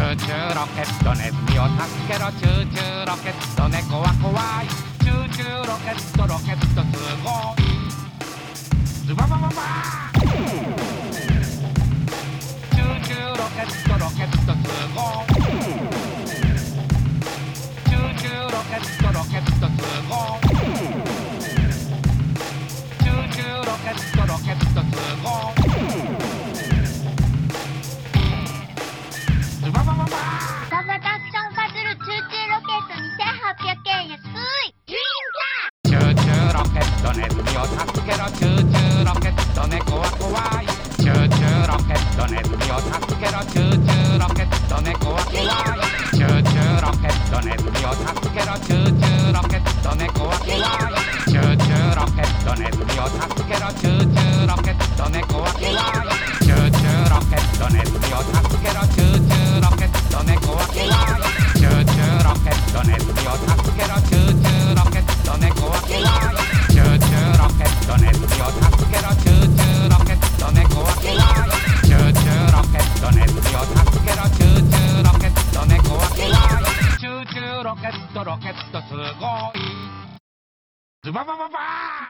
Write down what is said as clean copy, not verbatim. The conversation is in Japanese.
ーチューロケットネズミを助けろチューチューロケット猫は怖いチューチューロケットロケットすごいズババババーチューチューロケットロケットすごいチューチューロケットロケットすごいチューチューロケットロケットすごいズババババーガガタクションパズルチューチューロケット2800円安いチューチューロケットネズミを助けろチューチューロケット猫は怖いチューチューロケットネズミを助けろチューチューロケット猫は怖いチューチューロケットネズミを助けろチューチューロケット猫は怖いチューチューロケットネズミを助けろチューチューロケット猫は怖いチューチューロケットネズミを助けろチューチューロケット猫は怖いチューチューロケットネズミを助けろチューチューロケット猫は怖いチューチューロケットネズミを助けろチューチューロケット猫は怖いチューチューロケットネズミを助けろチューチューロケット猫は怖いチューチューロケットすごいズババババー